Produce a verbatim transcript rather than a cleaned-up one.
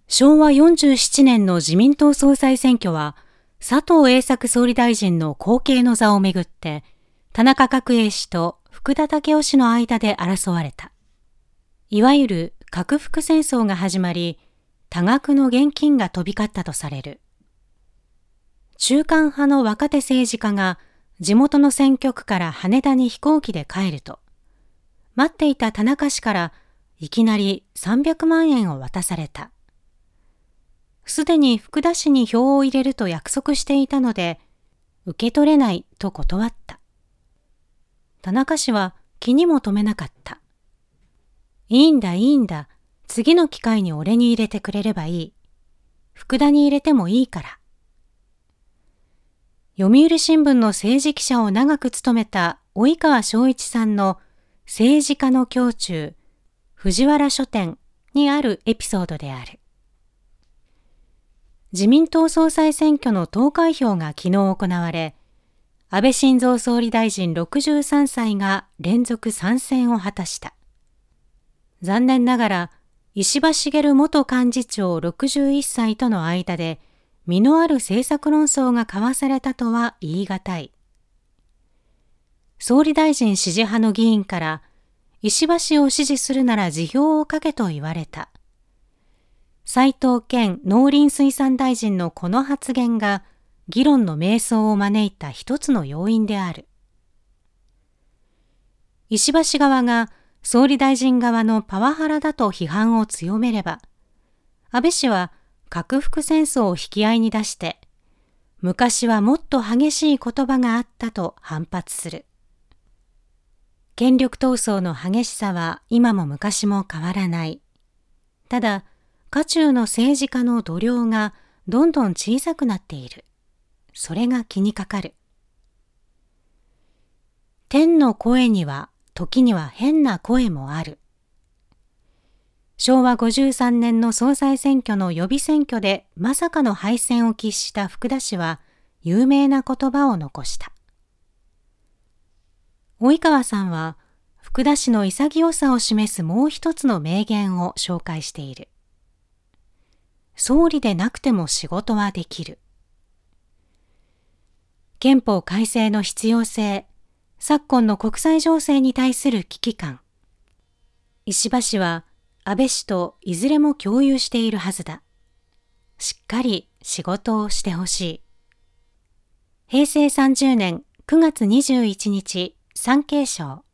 しょうわよんじゅうななねんの自民党総裁選挙は、佐藤栄作総理大臣の後継の座をめぐって、田中角栄氏と福田赳夫氏の間で争われた。いわゆる核福戦争が始まり、多額の現金が飛び交ったとされる。中間派の若手政治家が地元の選挙区から羽田に飛行機で帰ると、待っていた田中氏からいきなりさんびゃくまんえんを渡された。すでに福田氏に票を入れると約束していたので、受け取れないと断った。田中氏は気にも留めなかった。いいんだいいんだ、次の機会に俺に入れてくれればいい。福田に入れてもいいから。読売新聞の政治記者を長く務めた及川昭一さんの政治家の胸中、藤原書店にあるエピソードである。自民党総裁選挙の投開票が昨日行われ、安倍晋三総理大臣ろくじゅうさんさいが連続参戦を果たした。残念ながら、石破茂元幹事長ろくじゅういっさいとの間で、実のある政策論争が交わされたとは言い難い。総理大臣支持派の議員から、石破氏を支持するなら辞表を書けと言われた。斉藤健農林水産大臣のこの発言が議論の迷走を招いた一つの要因である。石破氏側が総理大臣側のパワハラだと批判を強めれば、安倍氏は核福戦争を引き合いに出して、昔はもっと激しい言葉があったと反発する。権力闘争の激しさは今も昔も変わらない。ただ、渦中の政治家の度量がどんどん小さくなっている。それが気にかかる。天の声には時には変な声もある。しょうわごじゅうさんねんの総裁選挙の予備選挙でまさかの敗戦を喫した福田氏は有名な言葉を残した。及川さんは福田氏の潔さを示すもう一つの名言を紹介している。総理でなくても仕事はできる。憲法改正の必要性、昨今の国際情勢に対する危機感。石破氏は安倍氏といずれも共有しているはずだ。しっかり仕事をしてほしい。へいせいさんじゅうねんくがつにじゅういちにち、産経省。